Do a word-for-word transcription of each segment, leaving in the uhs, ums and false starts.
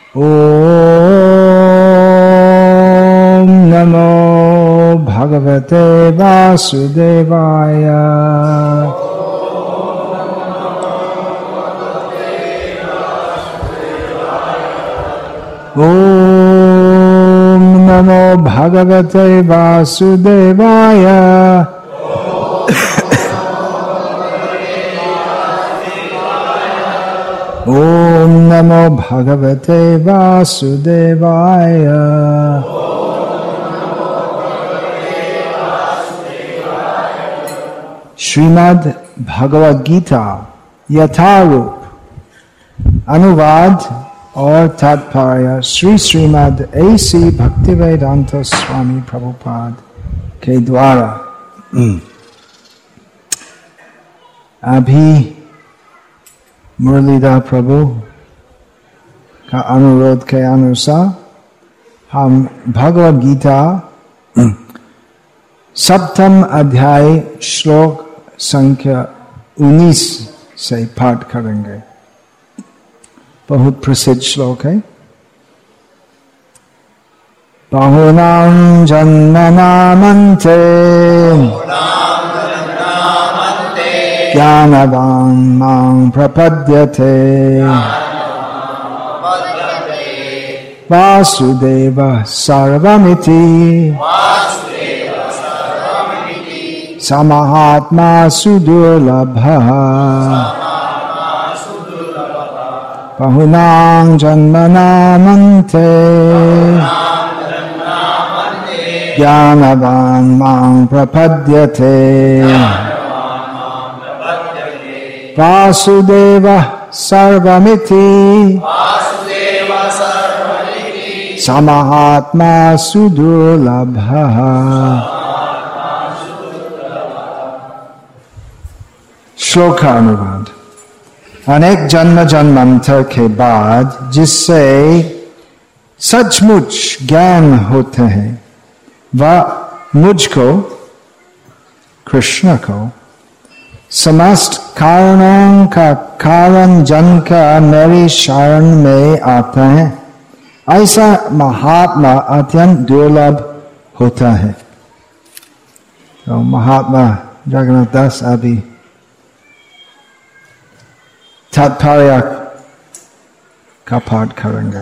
ओम नमो भगवते वासुदेवाय। ओम नमो भगवते वासुदेवाय। ओम नमो भगवते वासुदेवाय। श्रीमद् भगवद गीता यथारूप अनुवाद और तात्पर्य श्री श्रीमद् ऐसी भक्तिवेदांत स्वामी प्रभुपाद के द्वारा। अभी मुरलीधर प्रभु का अनुरोध के अनुसार हम भगवद गीता सप्तम अध्याय श्लोक संख्या उन्नीस से पाठ करेंगे। बहुत प्रसिद्ध श्लोक है। बहुनां जन्मनामन्ते ज्ञानवान् मां प्रपद्यते वासुदेवः सर्वमिति समहात्मा सुदुर्लभः। बहुनां जन्मनामन्ते ज्ञानवान् मां प्रपद्यते वासुदेवः सर्वमिति समहात्मा सुदुर्लभः। श्लोकानुवाद। अनेक जन्म जन्मांतर के बाद जिससे सचमुच ज्ञान होते हैं वह मुझको कृष्ण को समस्त कारणों का कारण जनकर मेरी शरण में आते हैं। ऐसा महात्मा अत्यंत दुर्लभ होता है। तो महात्मा जगन्नाथ दास अभी तात्पर्य का पाठ करेंगे।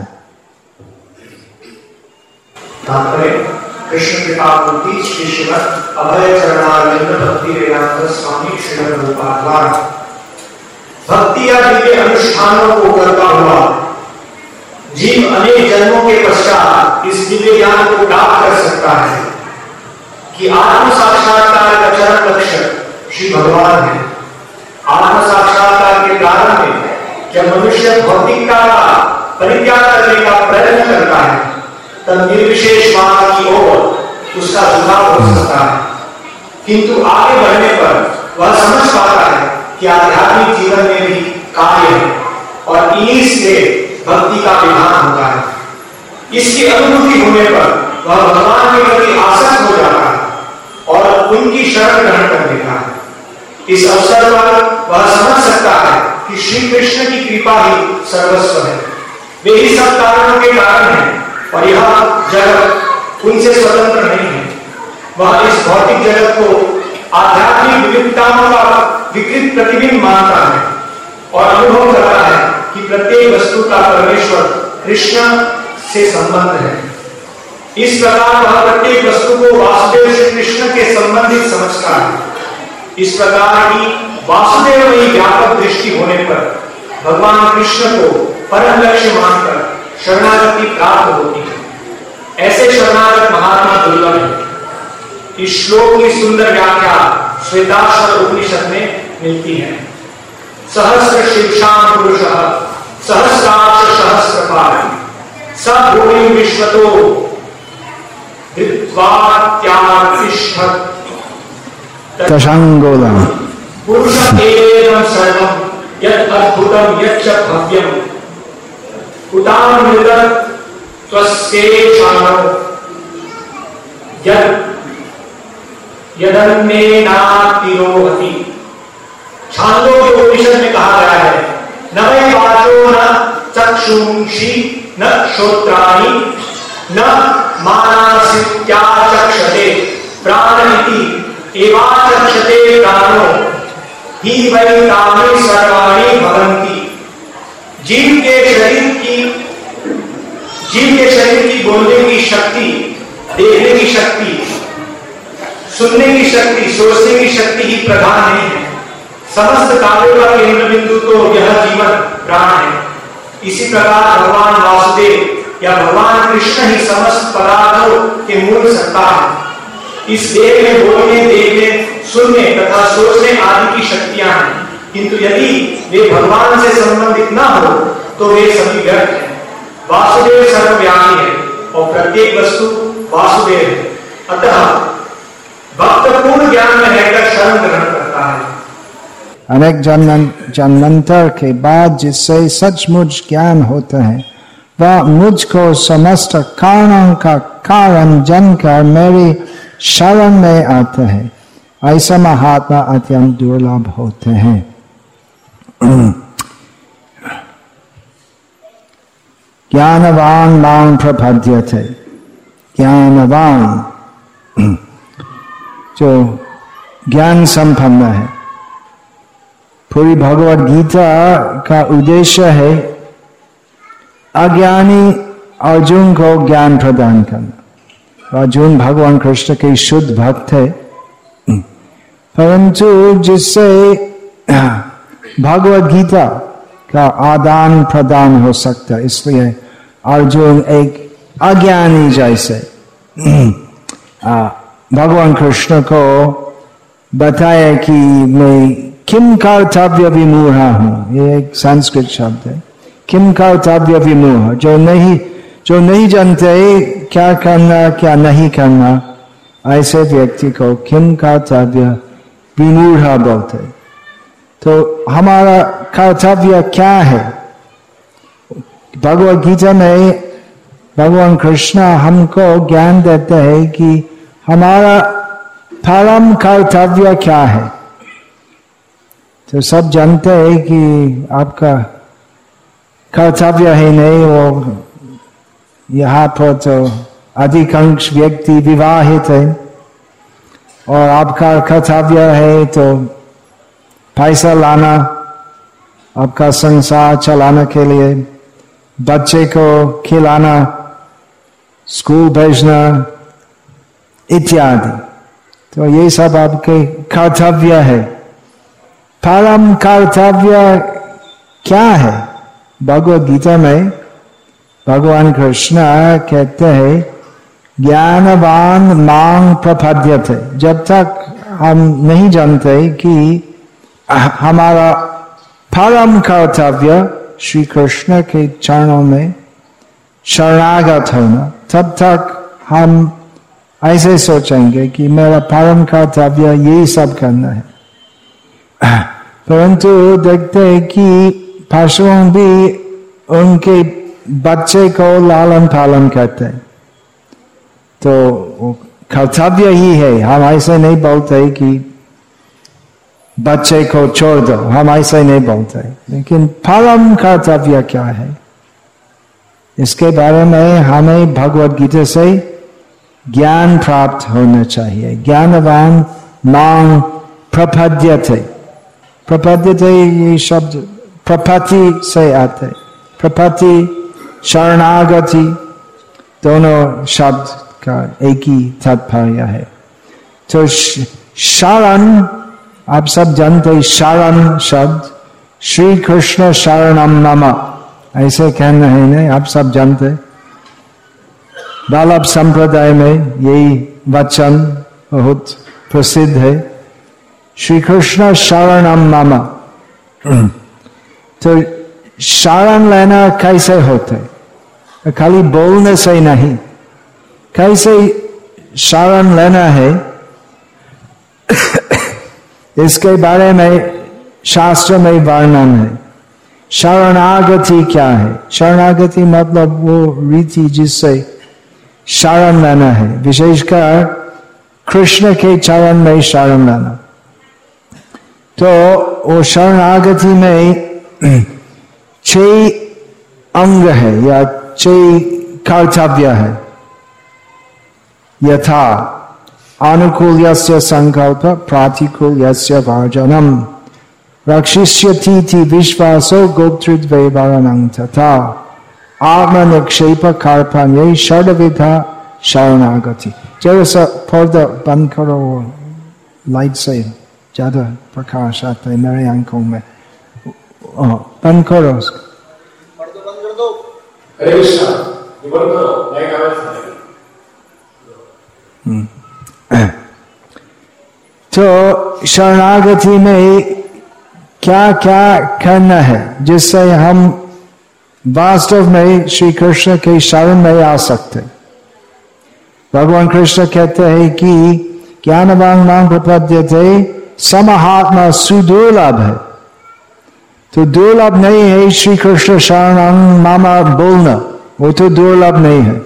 कृष्ण कृपा मूर्ति श्री श्रीमद् अभय चरणारविंद भक्ति वेदांत स्वामी श्रील प्रभुपाद द्वारा भक्ति या दिव्य अनुष्ठानों को करता हुआ जीव अनेक जन्मों के पश्चात इस दिव्य ज्ञान को प्राप्त कर सकता है कि आत्म साक्षात्कार का चरम लक्ष्य श्री भगवान है। आत्म साक्षात्कार के प्रारंभ में जब मनुष्य भौतिकता का परित्याग करने का प्रयत्न करता है तब निर्विशेष मार्ग की ओर उसका झुकाव हो सकता है, किंतु आगे बढ़ने पर वह समझ पाता है कि आध्यात्मिक जीवन में भी कार्य है और इन्हीं से भक्ति का विधान होता है। इसकी अनुभूति होने पर वह भगवान के प्रति आसक्त हो जाता है और उनकी शरण ग्रहण कर लेता है। इस अवसर पर वह समझ सकता है कि श्री कृष्ण की कृपा ही सर्वस्व है। वे ही सब कारणों के कारण हैं और यह जगत उनसे स्वतंत्र नहीं है। वह इस भौतिक जगत को आध्यात्मिक विविधताओं का विकृत प्रतिबिंब मानता है और अनुभव करता है कि प्रत्येक वस्तु का परमेश्वर कृष्ण से संबंध है। इस प्रकार वह प्रत्येक वस्तु को वासुदेव श्री कृष्ण के संबंधित समझता है। इस प्रकार की वासुदेवमयी व्यापक दृष्टि होने पर भगवान कृष्ण को परम लक्ष्य मानकर शरणागति प्राप्त होती है। ऐसे शरणागत महात्मा दुर्लभ है। इस श्लोक की सुंदर व्याख्या श्वेताश्वर उपनिषद में मिलती है। सहस्र शीर्षाम पुरुषः सहस्राक्ष सहस्रपाद सब भूमि विश्वतो धृत्वात्यातिष्ठत् तशंगोलम पुरुषः एवं सर्वं यत् अद्भुतं यच्च भव्यं उदामृतत् त्वस्येषाणो यत् यदन्नेनातिरोहति। छांदोग्य उपनिषद में कहा गया है न मे वाचो न चक्षुंषि न श्रोत्राणि न मानसित्याचक्षते प्राण इति एवाचक्षते प्राणो ही वै तानि सर्वाणि भवन्ति। जीव के शरीर की जीव के शरीर की बोलने की शक्ति, देखने की शक्ति, सुनने की शक्ति, सोचने की शक्ति ही प्रधान नहीं है। समस्त कार्यों का केंद्र बिंदु तो यह जीवन प्राण है। इसी प्रकार भगवान वासुदेव या भगवान कृष्ण ही समस्त पदार्थों के मूल सत्ता है। इस देह में बोलने, देखने, सुनने तथा सोचने आदि की शक्तियां हैं, किंतु यदि वे भगवान से संबंधित न हो तो वे सभी व्यर्थ हैं। वासुदेव सर्वव्यापी है और प्रत्येक वस्तु वासुदेव है। अतः भक्त पूर्ण ज्ञान में रहकर शरण ग्रहण करता है। अनेक जन्म जन्मांतर के बाद जिससे सचमुच ज्ञान होता है वह मुझको समस्त कारणों का कारण जानकर मेरी शरण में आते हैं। ऐसा महात्मा अत्यंत दुर्लभ होते हैं। ज्ञानवान मां प्रपद्यते। ज्ञानवान जो ज्ञान संपन्न है। पूरी भगवत गीता का उद्देश्य है अज्ञानी अर्जुन को ज्ञान प्रदान करना। अर्जुन भगवान कृष्ण के शुद्ध भक्त है, परंतु जिससे भगवत गीता का आदान प्रदान हो सकता है, इसलिए अर्जुन एक अज्ञानी जैसे भगवान कृष्ण को बताया कि मैं किम कर्तव्य विमूढ़ हूं। ये एक संस्कृत शब्द है, किम कर्तव्य विमूढ़, जो नहीं जो नहीं जानते क्या करना क्या नहीं करना, ऐसे व्यक्ति को किम कर्तव्य विमूढ़ बोलते। तो हमारा कर्तव्य क्या है? भगवद गीता में भगवान कृष्ण हमको ज्ञान देते हैं कि हमारा परम कर्तव्य क्या है। तो सब जानते हैं कि आपका कर्तव्य है नहीं, वो यहाँ पर तो अधिकांश व्यक्ति विवाहित है और आपका कर्तव्य है तो पैसा लाना, आपका संसार चलाने के लिए, बच्चे को खिलाना, स्कूल भेजना इत्यादि। तो ये सब आपके कर्तव्य है। परम कर्तव्य क्या है? भगवद गीता में भगवान कृष्ण कहते हैं ज्ञानवान मां प्रपद्यते। जब तक हम नहीं जानते कि हमारा परम कर्तव्य श्री कृष्ण के चरणों में शरणागत होना, तब तक हम ऐसे सोचेंगे कि मेरा परम कर्तव्य यही सब करना है। परंतु देखते हैं कि पशुओं भी उनके बच्चे को लालन पालन करते हैं, तो कर्तव्य ही है। हम ऐसे नहीं बोलते कि बच्चे को छोड़ दो, हम ऐसे नहीं बोलते। लेकिन परम कर्तव्य क्या है, इसके बारे में हमें भगवद गीता से ज्ञान प्राप्त होना चाहिए। ज्ञानवान मां प्रपद्यते। प्रपद्यते ये शब्द प्रपत्ति से आते, प्रपत्ति शरणागति दोनों शब्द का एक ही तात्पर्य है। तो शरण आप सब जानते, शरण शब्द श्री कृष्ण शरणम मम ऐसे कहना है नहीं, आप सब जानते। वल्लभ संप्रदाय में यही वचन बहुत प्रसिद्ध है, श्री कृष्ण शरणम मम। तो शरण लेना कैसे होते? खाली बोलने से नहीं, कैसे शरण लेना है इसके बारे में शास्त्र में वर्णन है। शरणागति क्या है? शरणागति मतलब वो रीति जिससे शरण लेना है, विशेषकर कृष्ण के चरण में शरण लेना। तो वो शरणागति में छह अंग है या छह कर्तव्य है। यथा अनुकूल यस्य संकल्प प्रातिकूल यस्य वर्जनम रक्षिष्यति थी विश्वासो गोप्तृद्वैवारणं तथा आत्मनिक्षेप कार्पण्ये षड्विधा शरणागति। जरा सा पर्दा बंद करो, लाइट से ज्यादा प्रकाश आता है मेरे आंखों में। बंद करो उसको, बंद कर दो। अरे बंद करो, लाइट आवाज तो शरणागति में क्या क्या करना है जिससे हम वास्तव में श्री कृष्ण के शरण में आ सकते। भगवान कृष्ण कहते हैं कि ज्ञानवान मां प्रपद्यते समहात्मा सुदुर्लभ है। तो दुर्लभ नहीं है श्री कृष्ण शरणं मामा बोलना, वो तो दुर्लभ नहीं है।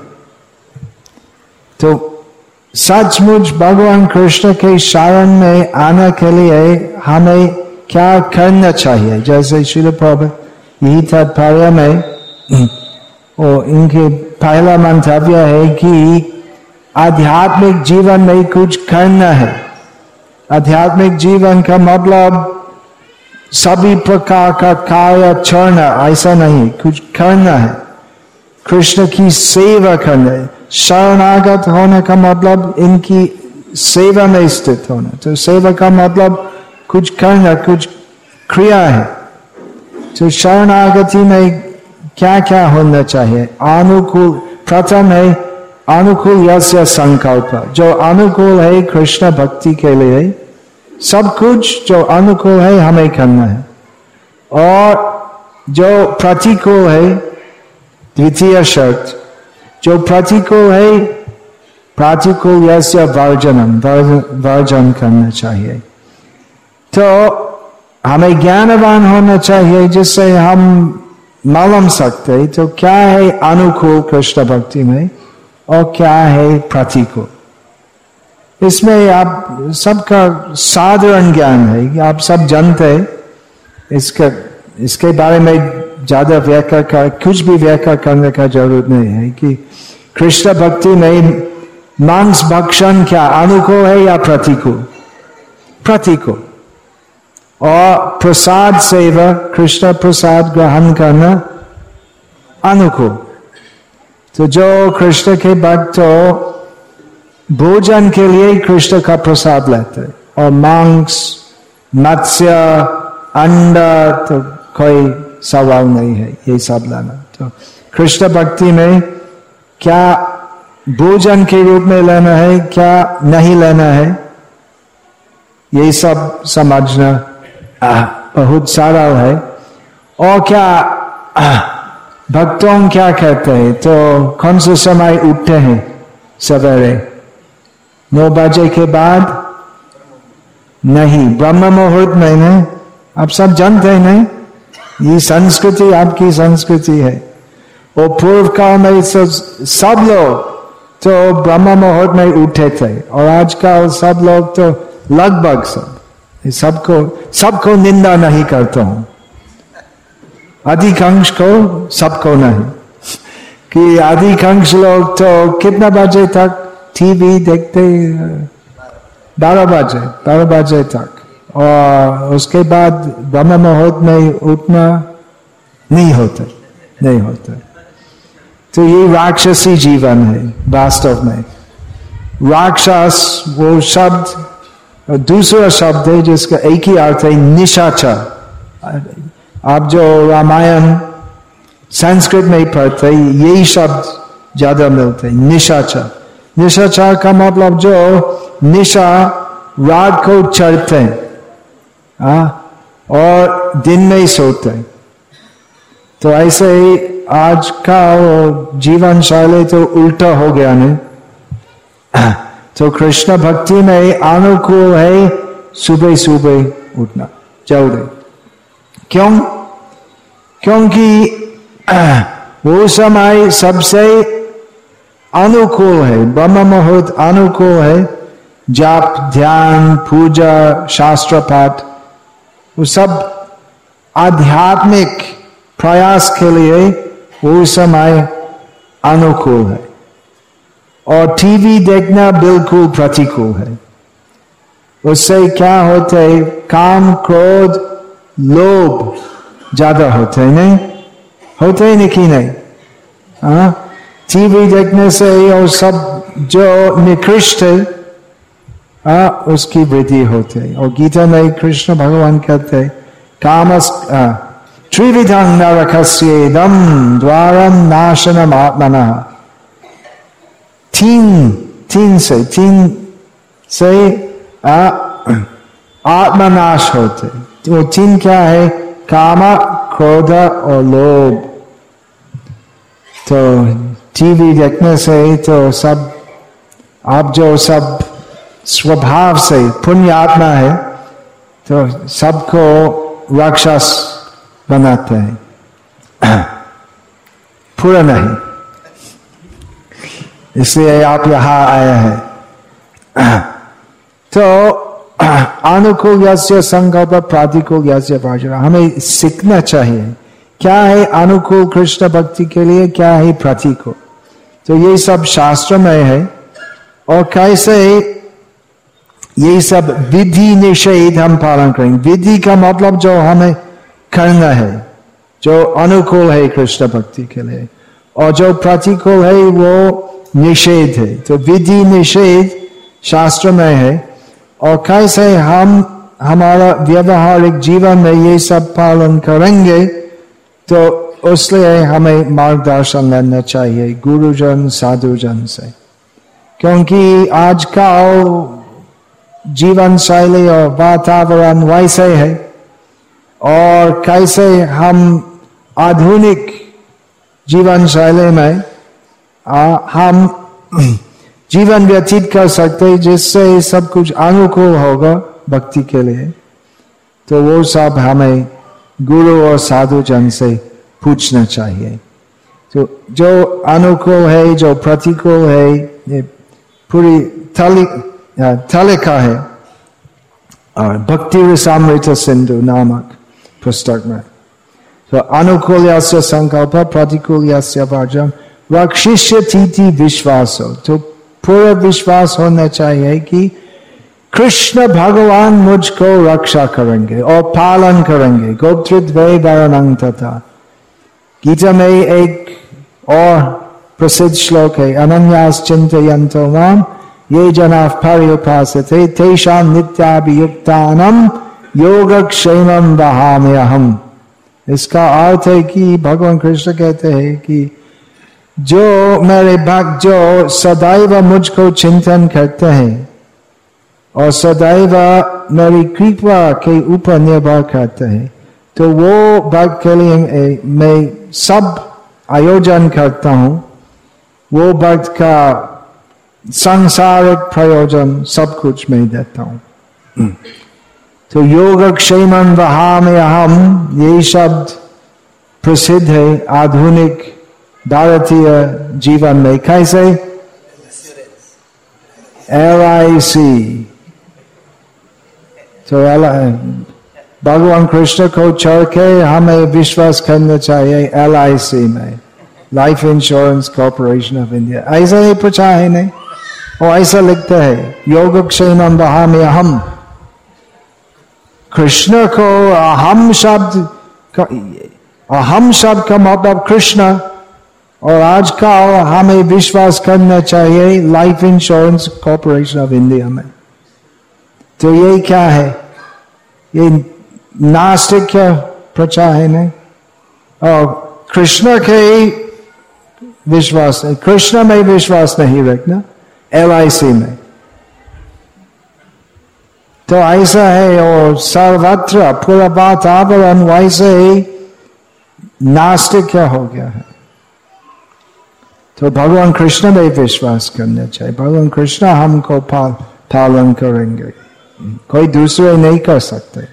तो सचमुच भगवान कृष्ण के शरण में आने के लिए हमें क्या करना चाहिए? जैसे श्रील प्रभुपाद यही तात्पर्य में और इनके पहला मंतव्य है कि आध्यात्मिक जीवन में कुछ करना है। आध्यात्मिक जीवन का मतलब सभी प्रकार का कार्य छोड़ना ऐसा नहीं, कुछ करना है, कृष्ण की सेवा करना है। शरणागत होने का मतलब इनकी सेवा में स्थित होना। तो सेवा का मतलब कुछ करना, कुछ क्रिया है। तो शरणागति में क्या क्या होना चाहिए? अनुकूल, प्रथम है अनुकूल यस्य संकल्प, जो अनुकूल है कृष्ण भक्ति के लिए, सब कुछ जो अनुकूल है हमें करना है। और जो प्रतिकूल है, द्वितीय शर्त, जो प्रतिकूल है प्रतिकूल यस्य वर्जनम, वर्जन करना चाहिए। तो हमें ज्ञानवान होना चाहिए जिससे हम मालूम सकते तो क्या है अनुकूल कृष्ण भक्ति में और क्या है प्रतिकूल। इसमें आप सबका साधारण ज्ञान है, आप सब जानते हैं। इसका इसके बारे में ज्यादा व्याख्या कर कुछ भी व्याख्या करने का जरूरत नहीं है कि कृष्ण भक्ति में मांस भक्षण क्या अनुकूल है या प्रतिकूल? प्रतिकूल। और प्रसाद सेवा, कृष्ण प्रसाद ग्रहण करना अनुकूल। तो जो कृष्ण के भक्त हो भोजन के लिए कृष्ण का प्रसाद लेते और मांस, मत्स्य, अंडा तो कोई सवाल नहीं है ये सब लेना। तो कृष्ण भक्ति में क्या भोजन के रूप में लेना है, क्या नहीं लेना है, ये सब समझना आ, बहुत सारा है। और क्या आ, भक्तों क्या कहते हैं? तो कौन से समय उठते हैं? सवेरे नौ बजे के बाद नहीं, ब्रह्म मुहूर्त में नहीं। आप सब जानते हैं नहीं, ये संस्कृति आपकी संस्कृति है। और पूर्व काल में सब लोग तो ब्रह्म मुहूर्त में उठे थे और आजकल सब लोग तो लगभग सब, सबको सबको निंदा नहीं करता हूं, अधिकांश को, सबको नहीं, कि अधिकांश लोग तो कितना बजे तक टीवी देखते? बारह बजे बारह बजे तक, और उसके बाद ब्रह्म मुहूर्त में उठना नहीं होता नहीं होता। तो ये राक्षसी जीवन है वास्तव में। राक्षस वो शब्द, दूसरा शब्द है जिसका एक ही अर्थ है निशाचर। आप जो रामायण संस्कृत में पढ़ते यही शब्द ज्यादा मिलते हैं, निशाचर। निशाचर का मतलब जो निशा रात को चढ़ते हैं और दिन में सोते हैं। तो ऐसे ही आज का जीवन शैली तो उल्टा हो गया नहीं। तो कृष्ण भक्ति में अनुकूल है सुबह सुबह उठना जल्दी। क्यों? क्योंकि वो समय सबसे अनुकूल है, ब्रह्म मुहूर्त अनुकूल है। जाप, ध्यान, पूजा, शास्त्र पाठ, वो सब आध्यात्मिक प्रयास के लिए वो समय अनुकूल है और टीवी देखना बिल्कुल प्रतिकूल है। उससे क्या होता है? काम, क्रोध, लोभ ज्यादा होते हैं, नहीं होते ही नहीं कि नहीं? हाँ, टीवी देखने से और सब जो निकृष्ट है आ, उसकी वृद्धि होती है। और गीता में कृष्ण भगवान कहते हैं कामस त्रिविधं नरकस्येदं द्वारम नाशनम आत्मनः। तीन तीन से तीन से आ, आत्मनाश होते। वो तीन क्या है? काम, क्रोध और लोभ। तो टीवी देखने से तो सब आप जो सब स्वभाव से पुण्य आत्मा है तो सबको राक्षस बनाते हैं, पूरा नहीं। इसलिए आप यहां आए हैं। तो अनुकूल यस्य संकल्प प्रतिकूल यस्य वर्जन। हमें सीखना चाहिए क्या है अनुकूल कृष्ण भक्ति के लिए, क्या है प्रतिकूल। तो ये सब शास्त्र में है और कैसे ये सब विधि निषेध हम पालन करेंगे। विधि का मतलब जो हमें करना है, जो अनुकूल है कृष्ण भक्ति के लिए, और जो प्रतिकूल है वो निषेध है। तो विधि निषेध शास्त्र में है और कैसे हम हमारा व्यवहारिक जीवन में ये सब पालन करेंगे तो उसलिए हमें मार्गदर्शन लेना चाहिए गुरुजन साधुजन से। क्योंकि आजकल जीवन शैली और वातावरण वैसे है और कैसे हम आधुनिक जीवन शैली में आ, हम जीवन व्यतीत कर सकते जिससे सब कुछ अनुकूल होगा भक्ति के लिए। तो वो सब हमें गुरु और साधु जन से पूछना चाहिए। तो जो अनुकूल है, जो प्रतिकूल है, ये पूरी थाली तालिका है और भक्ति रसामृत सिंधु नामक पुस्तक में। तो अनुकूल यस्य संकल्प प्रतिकूल यस्य वर्जन रक्षिष्यतीति विश्वासो। तो पूरा विश्वास होना चाहिए कि कृष्ण भगवान मुझको रक्षा करेंगे और पालन करेंगे। गोप्तृद्वै वरणं तथा। गीता में एक और प्रसिद्ध श्लोक है अनन्यास चिन्तयन्तो माम ये जनाः पर्युपासते तेषां नित्याभियुक्तानां योगक्षेमं वहाम्यहम्। इसका अर्थ है कि भगवान कृष्ण कहते हैं कि जो मेरे भक्त जो सदैव मुझको चिंतन करते हैं और सदैव मेरी कृपा के ऊपर निर्भर करते हैं तो वो भक्त के लिए मैं सब आयोजन करता हूं। वो भक्त का सांसारिक प्रयोजन सब कुछ मैं देता हूं। तो योगक्षेमं वहाम्यहम् ये शब्द प्रसिद्ध है आधुनिक भारतीय जीवन में। कैसे? L I C. तो भगवान कृष्ण को छोड़ के हमें विश्वास करना चाहिए एल आई सी में, life insurance corporation of India. ऐसा ही पूछा है नहीं और ऐसा लिखता है योगक्षेमं वहाम्यहम्। कृष्ण को अहम शब्द का, अहम शब्द का मतलब कृष्ण, और आज का हमें विश्वास करना चाहिए life insurance corporation of India में। तो ये क्या है? ये नास्तिक क्या प्रचार है नहीं? और कृष्ण के विश्वास नहीं, कृष्ण में विश्वास नहीं रखना, एल आई सी में। तो ऐसा है और सर्वत्र पूरा वातावरण वैसे ही नास्तिक क्या हो गया है। तो भगवान कृष्ण में विश्वास करना चाहिए। भगवान कृष्ण हमको पाल, पालन करेंगे, कोई दूसरे नहीं कर सकते।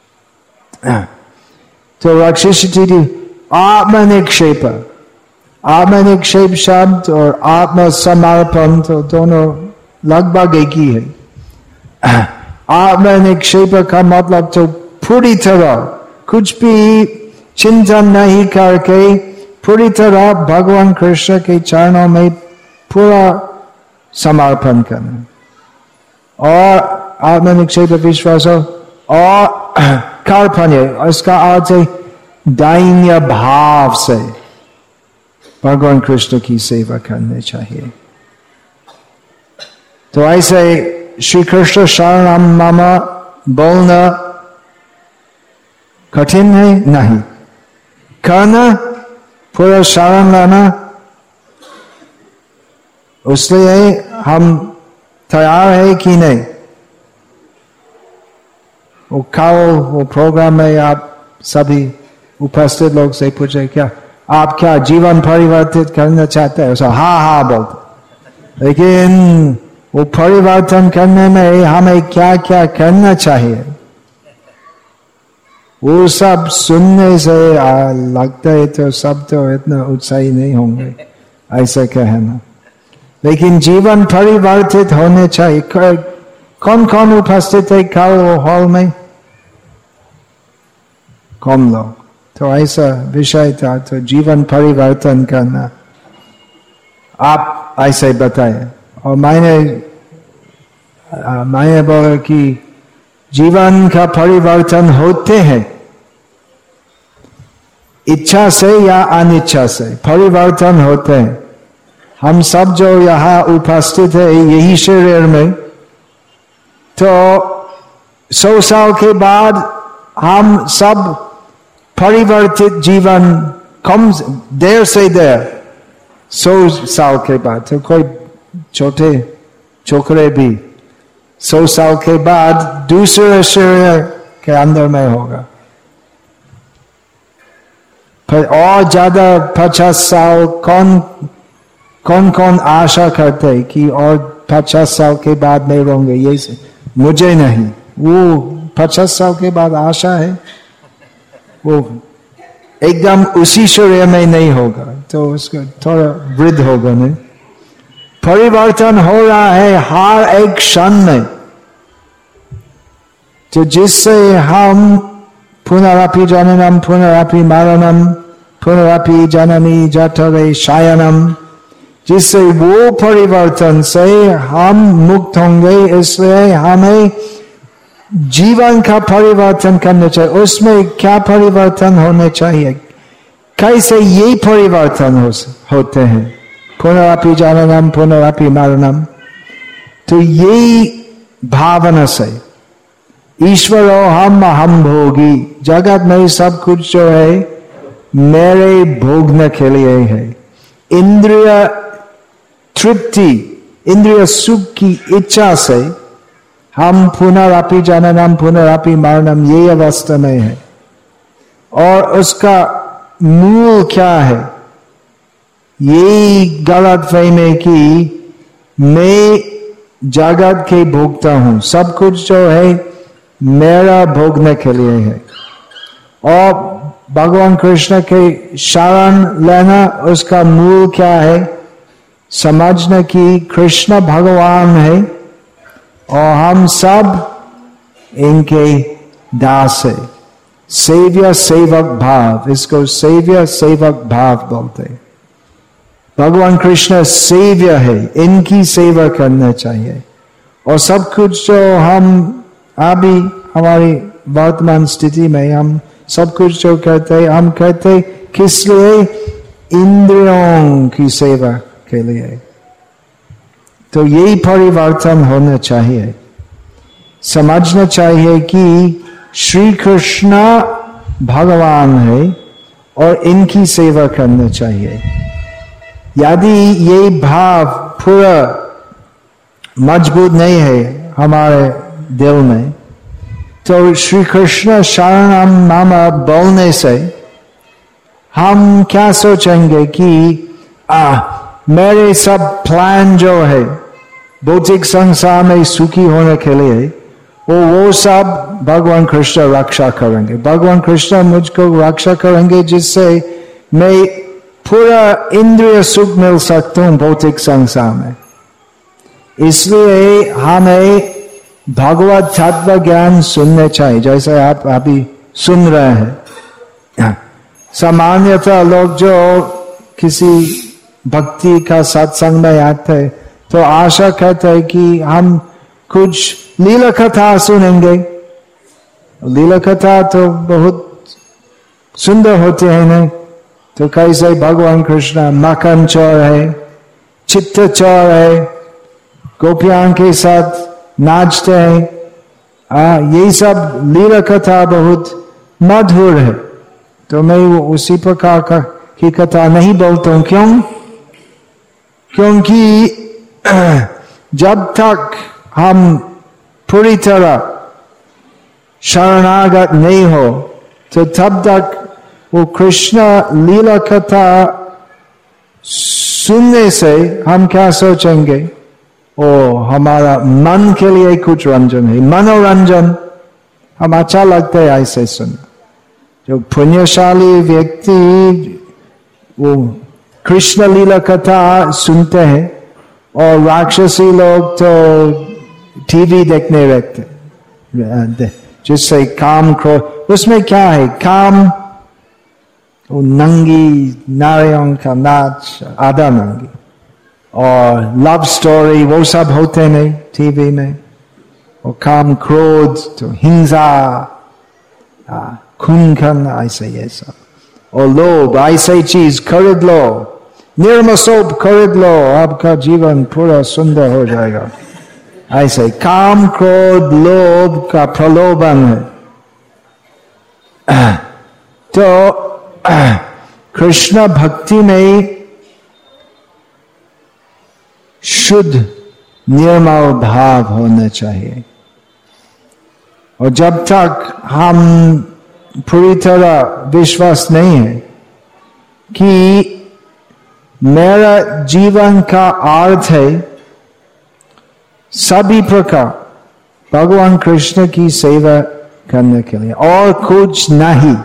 तो रक्षिष्यतीति आत्मनिक्षेप। आत्मनिक्षेप शब्द और आत्मसमर्पण तो दोनों लगभग एक ही है। आत्मनिक्षेप का मतलब तो पूरी तरह कुछ भी चिंतन नहीं करके पूरी तरह भगवान कृष्ण के चरणों में पूरा समर्पण करना और आत्मनिक्षेप विश्वास और कार्पण्य, इसका अर्थ है दैन्य भाव से भगवान कृष्ण की सेवा करनी चाहिए। तो ऐसे श्री कृष्ण शरणम मम बोलना कठिन है नहीं, करना पूरा शरण लेना, उसलिए हम तैयार है कि नहीं। वो कल वो प्रोग्राम में आप सभी उपस्थित लोग से पूछे क्या आप क्या जीवन परिवर्तित करना चाहते हैं, उसको हाँ हाँ बोलते, लेकिन वो परिवर्तन करने में हमें क्या क्या करना चाहिए वो सब सुनने से लगता है तो सब तो इतना उत्साही नहीं होंगे ऐसा कहना, लेकिन जीवन परिवर्तित होने चाहिए। कौन कौन उपस्थित है कल हॉल में? कौन लोग? तो ऐसा विषय था, तो जीवन परिवर्तन करना आप ऐसे बताए। और मैंने मैंने बोला कि जीवन का परिवर्तन होते हैं इच्छा से या अनिच्छा से, परिवर्तन होते हैं। हम सब जो यहाँ उपस्थित है यही शरीर में, तो सौ साल के बाद हम सब परिवर्तित जीवन कम देर से देर सौ साल के बाद, तो कोई छोटे छोकरे भी सौ साल के बाद दूसरे शरीर के अंदर में होगा। फिर और ज्यादा पचास साल कौन कौन कौन आशा करते कि और पचास साल के बाद नहीं होंगे, ये मुझे नहीं, वो पचास साल के बाद आशा है, वो एकदम उसी शरीर में नहीं होगा, तो उसका थोड़ा वृद्ध होगा नहीं। परिवर्तन हो रहा है हर एक क्षण में, तो जिससे हम पुनरपि जननम पुनरपि मरणम पुनरपि जननी जठरे शयनम, जिससे वो परिवर्तन से हम मुक्त होंगे। इसलिए हमें जीवन का परिवर्तन करना चाहिए। उसमें क्या परिवर्तन होने चाहिए, कैसे ये परिवर्तन हो, होते हैं पुनरपि जननम पुनरपि मरणम, तो यही भावना से ईश्वरो हम हम भोगी, जगत में सब कुछ जो है मेरे भोगने के लिए है। इंद्रिय तृप्ति, इंद्रिय सुख की इच्छा से हम पुनरपि जननम पुनरपि मरणम ये अवस्था में है। और उसका मूल क्या है, ये गलत फहमी कि मैं जगत के भोगता हूं, सब कुछ जो है मेरा भोगने के लिए है। और भगवान कृष्ण के शरण लेना, उसका मूल क्या है, समझना कि कृष्ण भगवान है और हम सब इनके दास है। सेव्य सेवक भाव, इसको सेव्य सेवक भाव बोलते हैं। भगवान कृष्ण सेव्य है, इनकी सेवा करना चाहिए। और सब कुछ जो हम अभी हमारी वर्तमान स्थिति में हम सब कुछ जो करते हैं, हम करते किस लिए, इंद्रियों की सेवा के लिए। तो यही परिवर्तन होना चाहिए। समझना चाहिए कि श्री कृष्ण भगवान है और इनकी सेवा करना चाहिए। यदि ये भाव पूरा मजबूत नहीं है हमारे दिल में, तो श्री कृष्ण शरणम मम बोलने से हम क्या सोचेंगे कि आ मेरे सब प्लान जो है भौतिक संसार में सुखी होने के लिए, वो वो सब भगवान कृष्ण रक्षा करेंगे। भगवान कृष्ण मुझको रक्षा करेंगे जिससे मैं पूरा इंद्रिय सुख मिल सकता हूं भौतिक संसार में। इसलिए हमें भगवत तत्व ज्ञान सुनने चाहिए, जैसे आप अभी सुन रहे हैं। सामान्यतः लोग जो किसी भक्ति का सत्संग में आते हैं तो आशा करते हैं कि हम कुछ लीला कथा सुनेंगे। लीला कथा तो बहुत सुंदर होते हैं ना, तो कैसे भगवान कृष्ण मक्खन चोर है, चित्त चोर है, गोपियां के साथ नाचते हैं, आ, ये सब लीला कथा बहुत मधुर है। तो मैं उसी प्रकार का की कथा नहीं बोलता हूं। क्यों? क्योंकि जब तक हम पूरी तरह शरणागत नहीं हो तो तब तक वो कृष्ण लीला कथा सुनने से हम क्या सोचेंगे? ओ हमारा मन के लिए कुछ रंजन है, मनोरंजन, हम अच्छा लगता है ऐसे सुनना। जो पुण्यशाली व्यक्ति वो कृष्ण लीला कथा सुनते हैं और राक्षसी लोग तो टीवी देखने रहते, जिससे काम क्रोध, उसमें क्या है? काम, वो नंगी नारियों का नाच, आधा नंगी, और लव स्टोरी, वो सब होते नहीं टीवी में। और काम क्रोध तो हिंसा, खून खन, ऐसे ये सब, और लोभ, ऐसे चीज खरीद लो, निर्मसोप खरीद लो, आपका जीवन पूरा सुंदर हो जाएगा। ऐसे काम क्रोध लोभ का प्रलोभन है। तो कृष्ण भक्ति में शुद्ध निर्मल भाव होना चाहिए। और जब तक हम पूरी तरह विश्वास नहीं है कि मेरा जीवन का अर्थ है सभी प्रकार भगवान कृष्ण की सेवा करने के लिए और कुछ नहीं,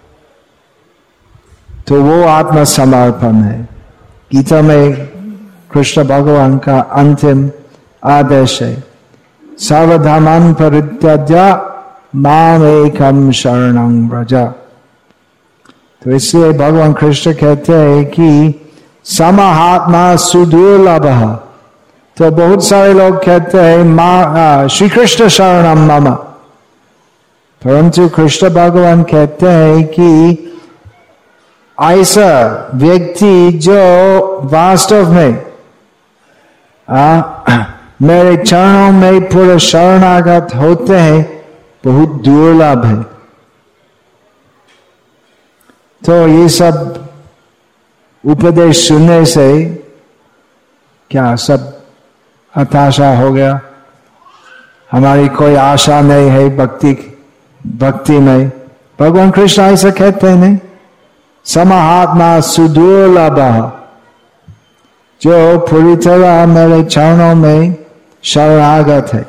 तो वो आत्मसमर्पण है। गीता में कृष्ण भगवान का अंतिम आदेश है, सर्वधर्मान् परित्यज्य माम एकम शरणं व्रज। तो इसलिए भगवान कृष्ण कहते हैं कि समहात्मा सुदुर्लभ। तो बहुत सारे लोग कहते हैं मां श्री कृष्ण शरणम मम, परंतु कृष्ण भगवान कहते हैं कि ऐसा व्यक्ति जो वास्तव में आ, मेरे चरणों में पूरे शरणागत होते हैं बहुत दुर्लभ है। तो ये सब उपदेश सुनने से क्या सब हताशा हो गया? हमारी कोई आशा नहीं है भक्ति भक्ति में? भगवान कृष्ण ऐसा कहते हैं नहीं, समहात्मा सुदुर्लभ, जो पूरी तरह मेरे चरणों में शरणागत है,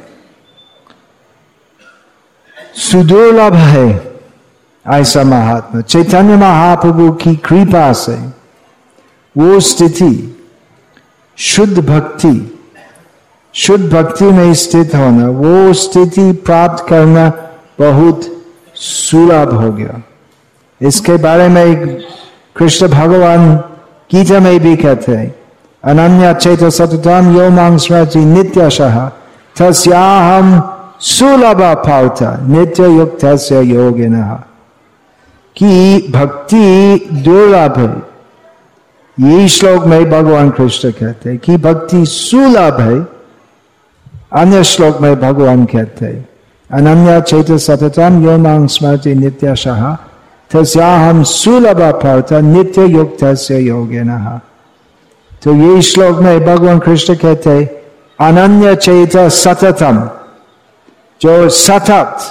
सुदुर्लभ है ऐसा महात्मा। चैतन्य महाप्रभु की कृपा से वो स्थिति शुद्ध भक्ति, शुद्ध भक्ति में स्थित होना, वो स्थिति प्राप्त करना बहुत सुलभ हो गया। इसके बारे में कृष्ण भगवान गीता में भी कहते हैं, अनन्या चेत सततम यो मां स्मरति नित्यशः तस्याहं सुलभ पार्थ नित्य युक्तस्य योगिनः। कि भक्ति दुर्लभ है, ये श्लोक में भगवान कृष्ण कहते हैं कि भक्ति सुलभ है। अन्य श्लोक में भगवान कहते हैं, अनन्या चेत सततम यो मां स्मरति नित्यशः तस्याहं सुलभ पार्थ नित्य युक्तस्य योगिनः। तो ये श्लोक में भगवान कृष्ण कहते हैं अनन्य चेत सततम, जो सतत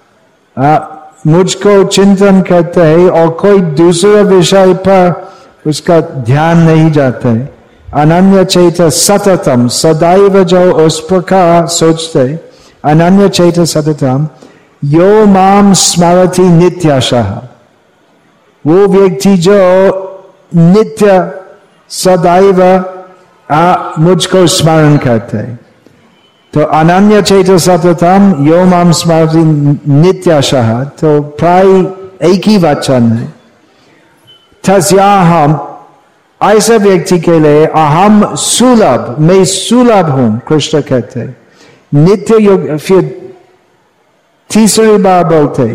मुझको चिंतन करते हैं और कोई दूसरे विषय पर उसका ध्यान नहीं जाता है। अनन्य चेत सततम, सदैव जो उस प्रकार सोचते, अनन्य चेत सततम यो माम स्मरति नित्यशः, वो व्यक्ति जो नित्य सदैव मुझको स्मरण करते हैं। तो अनन्य चेत सततम यो माम स्मरति नित्यशः, तो प्राय एक ही वचन है। तस्याहम, ऐसे व्यक्ति के लिए अहम सुलभ, मैं सुलभ हूं, कृष्ण कहते नित्य योग। फिर तीसरी बार बोलते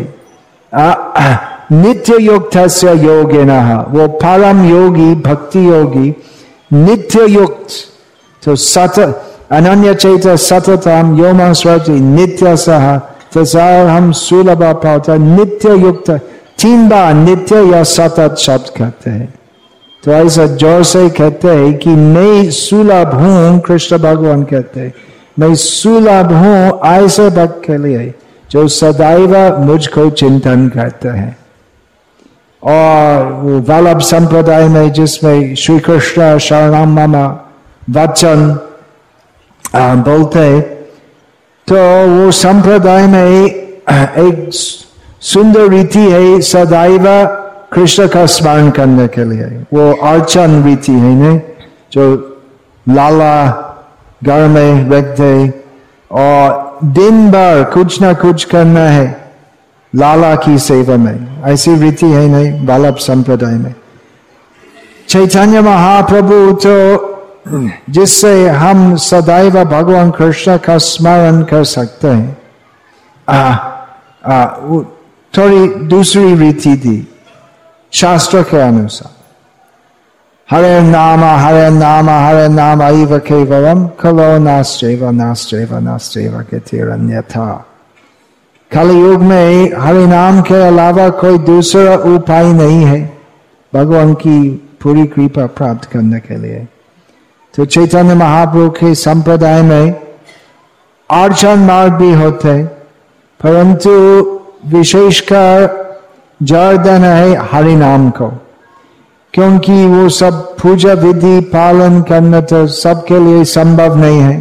नित्य युक्तस्य योगिनः, वो परम योगी भक्ति योगी नित्य युक्त। तो सत अनन्य चैत सततम योम स्वति नित्य सह तस्याहम सुलभ पावता। नित्य युक्त तीन बार नित्य या सतत शब्द कहते हैं। तो ऐसा जोर से कहते हैं कि मैं सुलभ हूं, कृष्ण भगवान कहते हैं मैं सुलभ हूं ऐसे भक्त के लिए जो सदैव मुझको चिंतन करते हैं। और वो वल्लभ संप्रदाय में जिसमें श्री कृष्ण शरणम मम वचन बोलते, तो वो संप्रदाय में एक सुंदर रीति है सदैव कृष्ण का स्मरण करने के लिए। वो अर्चन रीति है नहीं, जो लाला घर में रखते और दिन भर कुछ ना कुछ करना है लाला की सेवा में, ऐसी रीति है नहीं वल्लभ संप्रदाय में। चैतन्य महाप्रभु तो जिससे हम सदैव भगवान कृष्ण का स्मरण कर सकते हैं, आ, आ, थोड़ी दूसरी रीति दी शास्त्र के अनुसार। हरे नाम हरे नाम हरे नाम एव केवलम खलो नास्त्यैव नास्त्यैव नास्त्यैव गतिरन्यथा। कलियुग में हरि नाम के अलावा कोई दूसरा उपाय नहीं है भगवान की पूरी कृपा प्राप्त करने के लिए। तो चैतन्य महाप्रभु के संप्रदाय में अर्चन मार्ग भी होते, परंतु विशेषकर जोर देना है हरि नाम को, क्योंकि वो सब पूजा विधि पालन करना तो सबके लिए संभव नहीं है।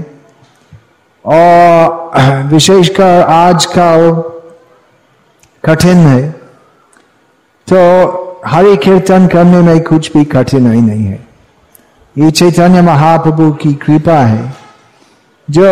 और विशेषकर आज का कठिन है, तो हरि कीर्तन करने में कुछ भी कठिनाई नहीं है। ये चैतन्य महाप्रभु की कृपा है, जो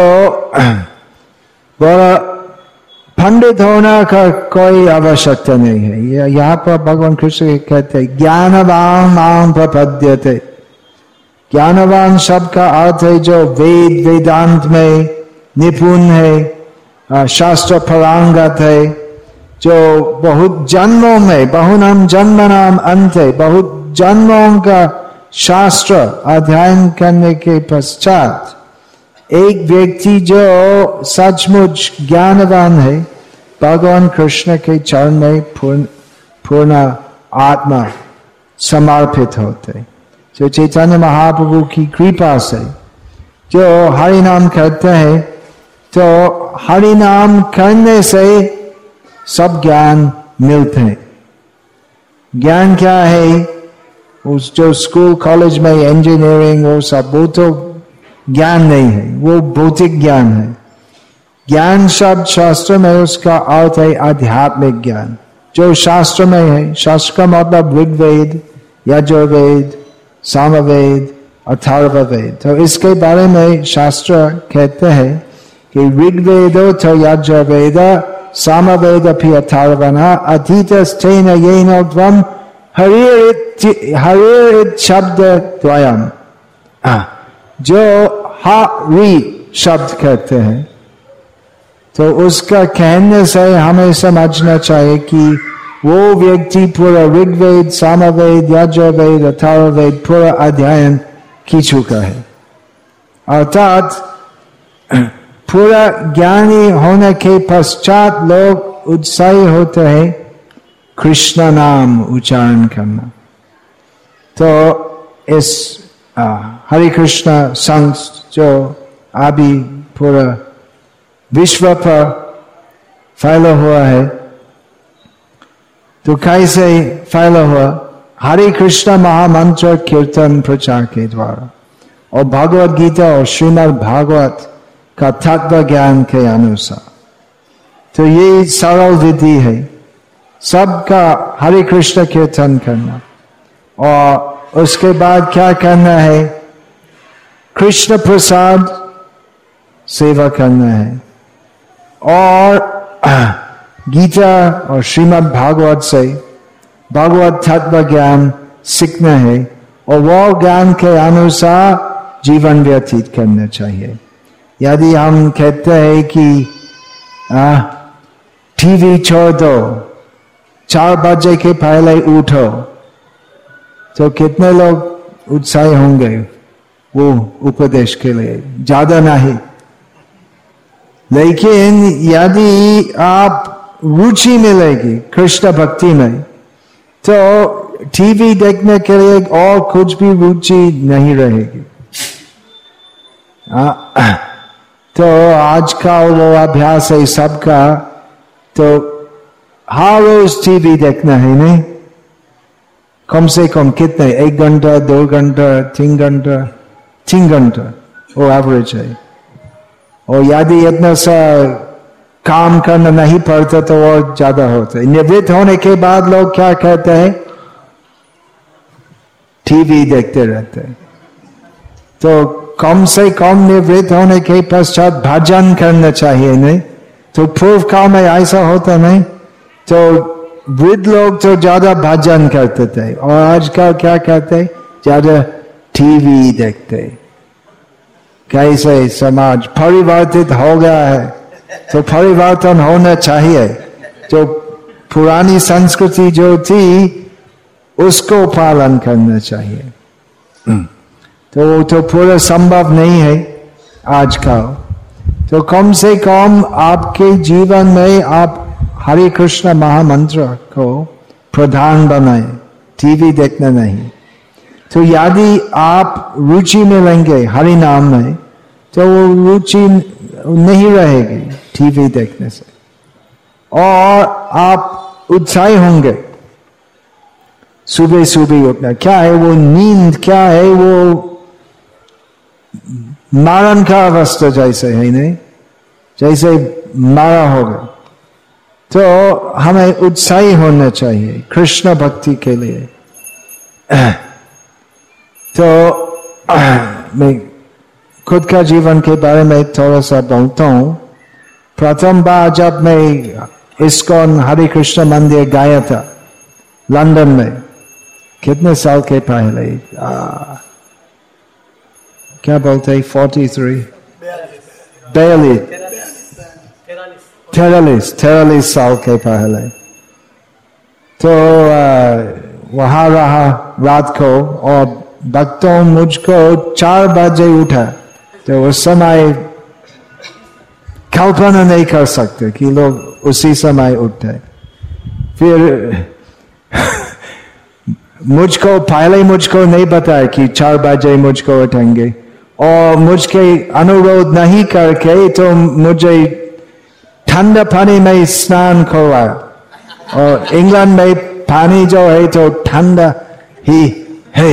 बड़ा पंडित होना का कोई आवश्यकता नहीं है। यहाँ पर भगवान कृष्ण कहते हैं ज्ञानवान मां प्रपद्यते। ज्ञानवान शब्द का अर्थ है जो वेद वेदांत में निपुण है, शास्त्र पारंगत है, जो बहुत जन्मों में बहुनाम जन्म नाम अंत है, बहुत जन्मों का शास्त्र अध्ययन करने के पश्चात एक व्यक्ति जो सचमुच ज्ञानवान है भगवान कृष्ण के चरण में पूर्ण पूर्ण आत्मा समर्पित होते। जो चैतन्य महाप्रभु की कृपा से जो हरि नाम करते हैं, तो हरि नाम करने से सब ज्ञान मिलते हैं। ज्ञान क्या है? उस जो स्कूल कॉलेज में इंजीनियरिंग वो सब, वो तो ज्ञान नहीं है, वो भौतिक ज्ञान है। ज्ञान शब्द शास्त्र में उसका अर्थ है आध्यात्मिक ज्ञान, जो शास्त्र में है। शास्त्र का मतलब ऋग्वेद, यजुर्वेद, सामवेद, अथर्ववेद। तो इसके बारे में शास्त्र कहते हैं कि ऋग्वेदो तो यजुर्वेद सामवेद अपि अथर्वणः अधीतस्थेन येन त्वं हरिर शब्द द्वयम्। जो हरि शब्द कहते हैं, तो उसका कहने से हमें समझना चाहिए कि वो व्यक्ति पूरा ऋग्वेद, सामवेद, यजुर्वेद, अथर्ववेद पूरा अध्ययन की चुका है। अर्थात पूरा ज्ञानी होने के पश्चात लोग उत्साही होते हैं कृष्ण नाम उच्चारण करना। तो इस हरे कृष्ण संघ जो अभी पूरा विश्व पर फैला हुआ है, तो कैसे फैला हुआ? हरे कृष्ण महामंत्र कीर्तन प्रचार के द्वारा और भगवद गीता और श्रीमद् भागवत का तत्व ज्ञान के अनुसार। तो ये सरल विधि है सबका हरे कृष्ण कीर्तन करना, और उसके बाद क्या करना है? कृष्ण प्रसाद सेवा करना है, और गीता और श्रीमद् भागवत से भगवत तत्व ज्ञान सीखना है और वो ज्ञान के अनुसार जीवन व्यतीत करना चाहिए। यदि हम कहते हैं कि आ, टीवी छोड़ दो, चार बजे के पहले उठो, तो कितने लोग उत्साही होंगे वो उपदेश के लिए? ज्यादा नहीं। लेकिन यदि आप रुचि मिलेगी कृष्ण भक्ति में, तो टीवी देखने के लिए और कुछ भी रुचि नहीं रहेगी। आ, तो आज का वो अभ्यास है सबका, तो हर रोज टीवी देखना है नहीं, कम से कम कितने, एक घंटा, दो घंटा, तीन घंटा, तीन घंटा वो एवरेज है। और यदि इतना सा काम करना नहीं पड़ता तो और ज्यादा होता है। निवृत्त होने के बाद लोग क्या कहते हैं? टीवी देखते रहते हैं। तो कम से कम निवृत्त होने के पश्चात भजन करना चाहिए नहीं? तो पूर्व काल में ऐसा होता नहीं। तो वृद्ध लोग तो ज्यादा भजन करते थे और आजकल क्या कहते? ज्यादा टीवी देखते। कैसे समाज परिवर्तित हो गया है, तो परिवर्तन होना चाहिए। जो पुरानी संस्कृति जो थी उसको पालन करना चाहिए। तो वो तो पूरा संभव नहीं है आज का। तो कम से कम आपके जीवन में आप हरे कृष्ण महामंत्र को प्रधान बनाए, टीवी देखना नहीं। तो यदि आप रुचि में लेंगे हरि नाम में, तो वो रुचि नहीं रहेगी टीवी देखने से, और आप उत्साही होंगे। सुबह सुबह उठना क्या है? वो नींद क्या है? वो मारण का अवस्था जैसे है नहीं, जैसे मारा होगा। तो हमें उत्साही होना चाहिए कृष्ण भक्ति के लिए। तो मैं खुद का जीवन के बारे में थोड़ा सा बोलता हूँ। प्रथम बार जब मैं इस्कॉन हरे कृष्ण मंदिर गया था लंदन में, कितने साल के पहले, आ, क्या बोलते हैं, फोर्टी थ्री बयालीस तैरालीस तैरालीस साल के पहले। तो वहां रहा रात को, और भक्तों मुझको चार बजे उठा। तो उस समय कल्पना नहीं कर सकते कि लोग उसी समय उठते। फिर मुझको पहले मुझको नहीं बताया कि चार बजे मुझको उठेंगे, और मुझके अनुरोध नहीं करके तो मुझे ठंडा पानी में स्नान करवाया। और इंग्लैंड में पानी जो है तो ठंडा ही है।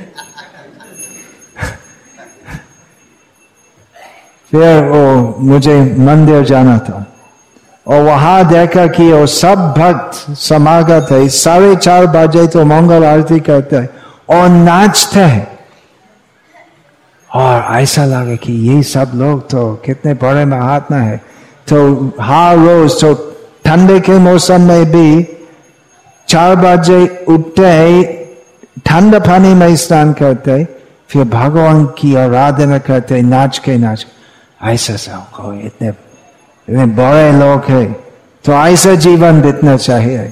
फिर वो मुझे मंदिर जाना था, और वहां देखा कि वो सब भक्त समागत है। साढ़े चार बजे तो मंगल आरती करते हैं और नाचते हैं, और ऐसा लगा कि ये सब लोग तो कितने बड़े महात्मा है। तो हर रोज तो ठंडे के मौसम में भी चार बजे उठते हैं, ठंडा पानी में स्नान करते, फिर भगवान की आराधना करते नाच के नाच। ऐसा सब इतने इतने बड़े लोग हैं, तो ऐसा जीवन बीतना चाहिए।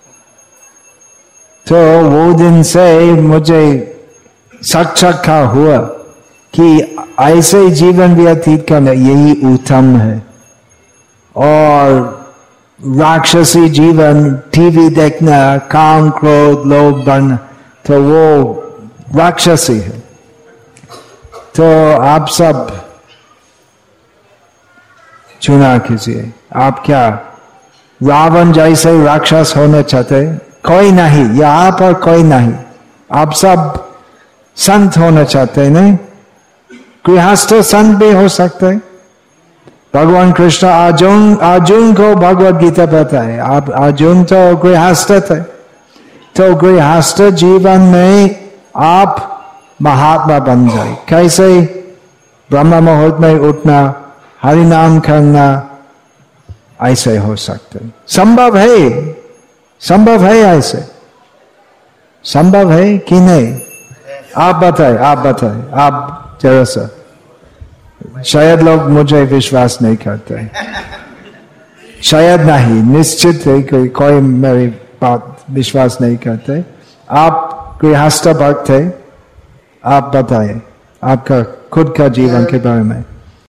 तो वो दिन से मुझे साक्षात्कार हुआ कि ऐसे जीवन व्यतीत करना यही उत्तम है। और राक्षसी जीवन, टीवी देखना, काम क्रोध लोभ बढ़ना, तो वो राक्षसी है। तो आप सब चुना कीजिए, आप क्या रावण जैसे राक्षस होना चाहते? कोई नहीं, यहाँ पर कोई नहीं। आप सब संत होना चाहते नहीं? गृहस्थ संत भी हो सकते। भगवान कृष्ण अर्जुन अर्जुन को भगवद गीता बताए, आप अर्जुन तो गृहस्थ थे। तो गृहस्थ जीवन में आप महात्मा बन जाए। कैसे? ब्रह्म मुहूर्त में उठना, हरि नाम करना, ऐसे हो सकते, संभव है, संभव है ऐसे। संभव है कि नहीं? आप बताए, आप बताए, आप जरा सा। शायद लोग मुझे विश्वास नहीं करते, शायद नहीं, निश्चित है कोई कोई मेरी बात विश्वास नहीं करते। आप गृहस्थ भक्त है, आप बताए आपका खुद का जीवन के बारे में।